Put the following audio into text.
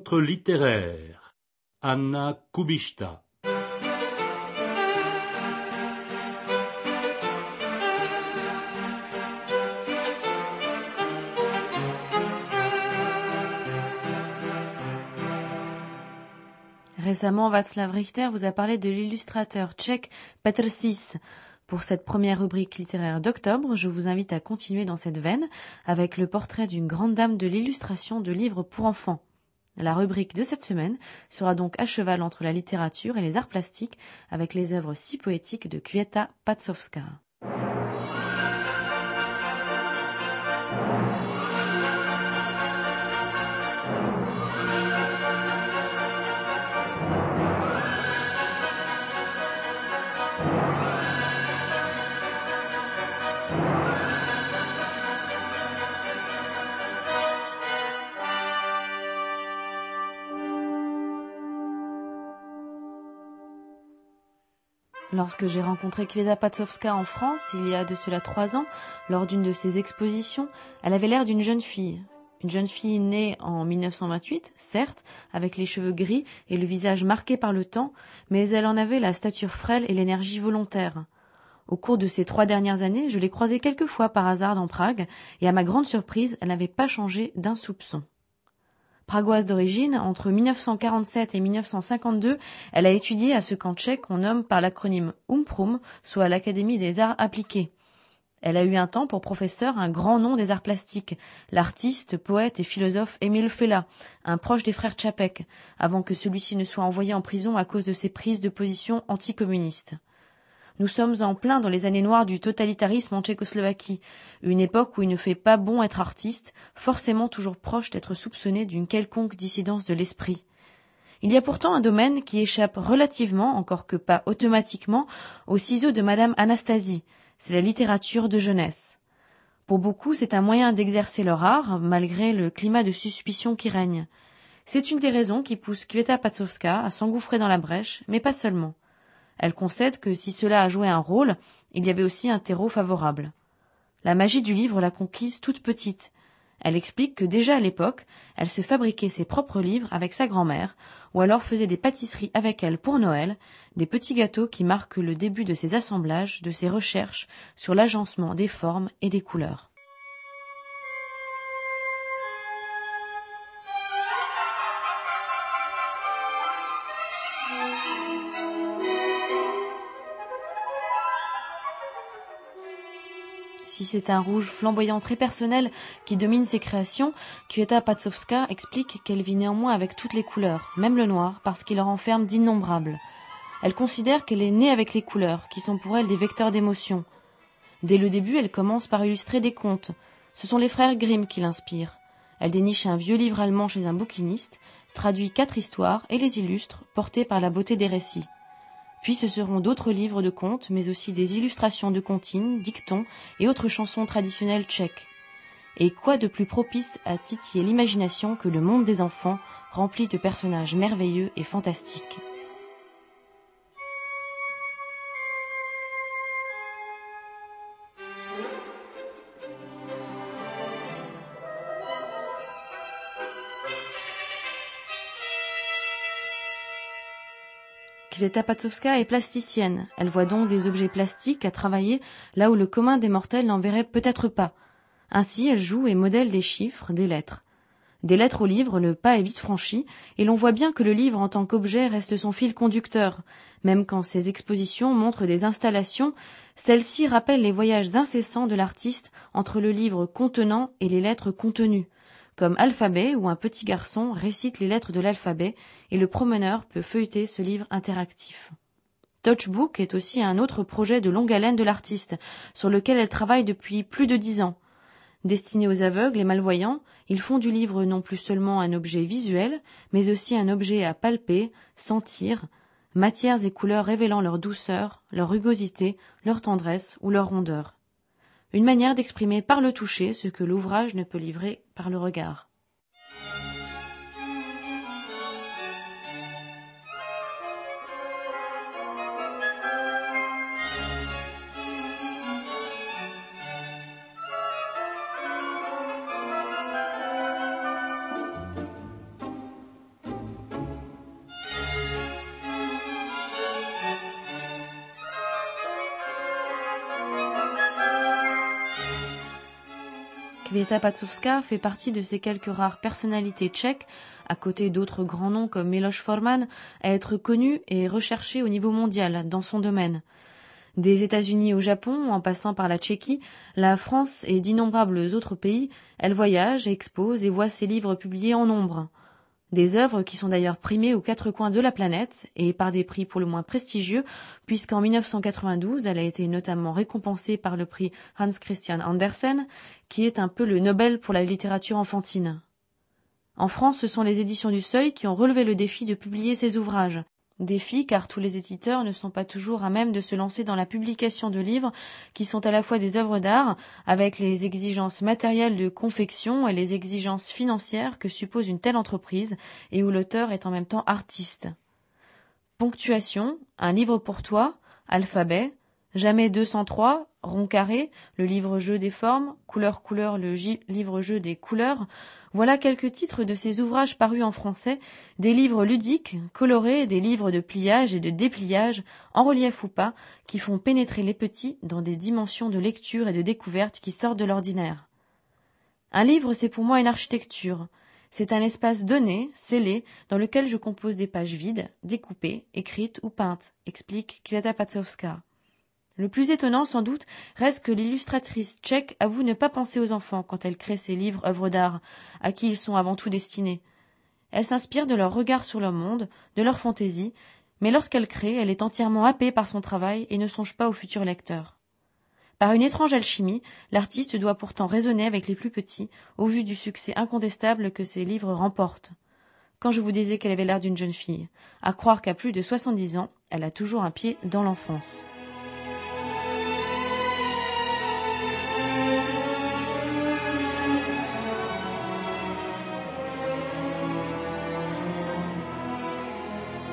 rencontre littéraire. Anna Kubishta. Récemment, Václav Richter vous a parlé de l'illustrateur tchèque Petr Sis. Pour cette première rubrique littéraire d'octobre, je vous invite à continuer dans cette veine avec le portrait d'une grande dame de l'illustration de livres pour enfants. La rubrique de cette semaine sera donc à cheval entre la littérature et les arts plastiques avec les œuvres si poétiques de Květa Pacovská. Lorsque j'ai rencontré Květa Pacovská en France, il y a de cela 3 ans, lors d'une de ses expositions, elle avait l'air d'une jeune fille. Une jeune fille née en 1928, certes, avec les cheveux gris et le visage marqué par le temps, mais elle en avait la stature frêle et l'énergie volontaire. Au cours de ces 3 dernières années, je l'ai croisée quelques fois par hasard dans Prague, et à ma grande surprise, elle n'avait pas changé d'un soupçon. Pragoise d'origine, entre 1947 et 1952, elle a étudié à ce qu'en tchèque on nomme par l'acronyme UMPRUM, soit l'Académie des arts appliqués. Elle a eu un temps pour professeur un grand nom des arts plastiques, l'artiste, poète et philosophe Emil Fela, un proche des frères Čapek, avant que celui-ci ne soit envoyé en prison à cause de ses prises de position anticommunistes. Nous sommes en plein dans les années noires du totalitarisme en Tchécoslovaquie, une époque où il ne fait pas bon être artiste, forcément toujours proche d'être soupçonné d'une quelconque dissidence de l'esprit. Il y a pourtant un domaine qui échappe relativement, encore que pas automatiquement, aux ciseaux de Madame Anastasie, c'est la littérature de jeunesse. Pour beaucoup, c'est un moyen d'exercer leur art, malgré le climat de suspicion qui règne. C'est une des raisons qui pousse Květa Pacovská à s'engouffrer dans la brèche, mais pas seulement. Elle concède que si cela a joué un rôle, il y avait aussi un terreau favorable. La magie du livre l'a conquise toute petite. Elle explique que déjà à l'époque, elle se fabriquait ses propres livres avec sa grand-mère, ou alors faisait des pâtisseries avec elle pour Noël, des petits gâteaux qui marquent le début de ses assemblages, de ses recherches sur l'agencement des formes et des couleurs. Si c'est un rouge flamboyant très personnel qui domine ses créations, Květa Pacovská explique qu'elle vit néanmoins avec toutes les couleurs, même le noir, parce qu'il en renferme d'innombrables. Elle considère qu'elle est née avec les couleurs, qui sont pour elle des vecteurs d'émotion. Dès le début, elle commence par illustrer des contes. Ce sont les frères Grimm qui l'inspirent. Elle déniche un vieux livre allemand chez un bouquiniste, traduit 4 histoires et les illustre, portées par la beauté des récits. Puis ce seront d'autres livres de contes, mais aussi des illustrations de comptines, dictons et autres chansons traditionnelles tchèques. Et quoi de plus propice à titiller l'imagination que le monde des enfants, rempli de personnages merveilleux et fantastiques. Květa Pacovská est plasticienne. Elle voit donc des objets plastiques à travailler là où le commun des mortels n'en verrait peut-être pas. Ainsi, elle joue et modèle des chiffres, des lettres. Des lettres au livre, le pas est vite franchi, et l'on voit bien que le livre en tant qu'objet reste son fil conducteur. Même quand ses expositions montrent des installations, celles-ci rappellent les voyages incessants de l'artiste entre le livre contenant et les lettres contenues. Comme Alphabet, où un petit garçon récite les lettres de l'alphabet et le promeneur peut feuilleter ce livre interactif. Touchbook est aussi un autre projet de longue haleine de l'artiste, sur lequel elle travaille depuis plus de 10 ans. Destiné aux aveugles et malvoyants, ils font du livre non plus seulement un objet visuel, mais aussi un objet à palper, sentir, matières et couleurs révélant leur douceur, leur rugosité, leur tendresse ou leur rondeur. Une manière d'exprimer par le toucher ce que l'ouvrage ne peut livrer par le regard. Květa Pacovská fait partie de ces quelques rares personnalités tchèques, à côté d'autres grands noms comme Miloš Forman, à être connues et recherchées au niveau mondial dans son domaine. Des États-Unis au Japon, en passant par la Tchéquie, la France et d'innombrables autres pays, elle voyage, expose et voit ses livres publiés en nombre. Des œuvres qui sont d'ailleurs primées aux quatre coins de la planète et par des prix pour le moins prestigieux, puisqu'en 1992, elle a été notamment récompensée par le prix Hans Christian Andersen, qui est un peu le Nobel pour la littérature enfantine. En France, ce sont les éditions du Seuil qui ont relevé le défi de publier ces ouvrages. Défi car tous les éditeurs ne sont pas toujours à même de se lancer dans la publication de livres qui sont à la fois des œuvres d'art, avec les exigences matérielles de confection et les exigences financières que suppose une telle entreprise, et où l'auteur est en même temps artiste. Ponctuation, un livre pour toi, alphabet, jamais 203, rond carré, le livre-jeu des formes, couleur le livre-jeu des couleurs. Voilà quelques titres de ces ouvrages parus en français, des livres ludiques, colorés, des livres de pliage et de dépliage, en relief ou pas, qui font pénétrer les petits dans des dimensions de lecture et de découverte qui sortent de l'ordinaire. Un livre, c'est pour moi une architecture. C'est un espace donné, scellé, dans lequel je compose des pages vides, découpées, écrites ou peintes, explique Květa Pacovská. Le plus étonnant, sans doute, reste que l'illustratrice tchèque avoue ne pas penser aux enfants quand elle crée ses livres œuvres d'art, à qui ils sont avant tout destinés. Elle s'inspire de leur regard sur le monde, de leur fantaisie, mais lorsqu'elle crée, elle est entièrement happée par son travail et ne songe pas au futur lecteur. Par une étrange alchimie, l'artiste doit pourtant raisonner avec les plus petits, au vu du succès incontestable que ses livres remportent. Quand je vous disais qu'elle avait l'air d'une jeune fille, à croire qu'à plus de 70 ans, elle a toujours un pied dans l'enfance.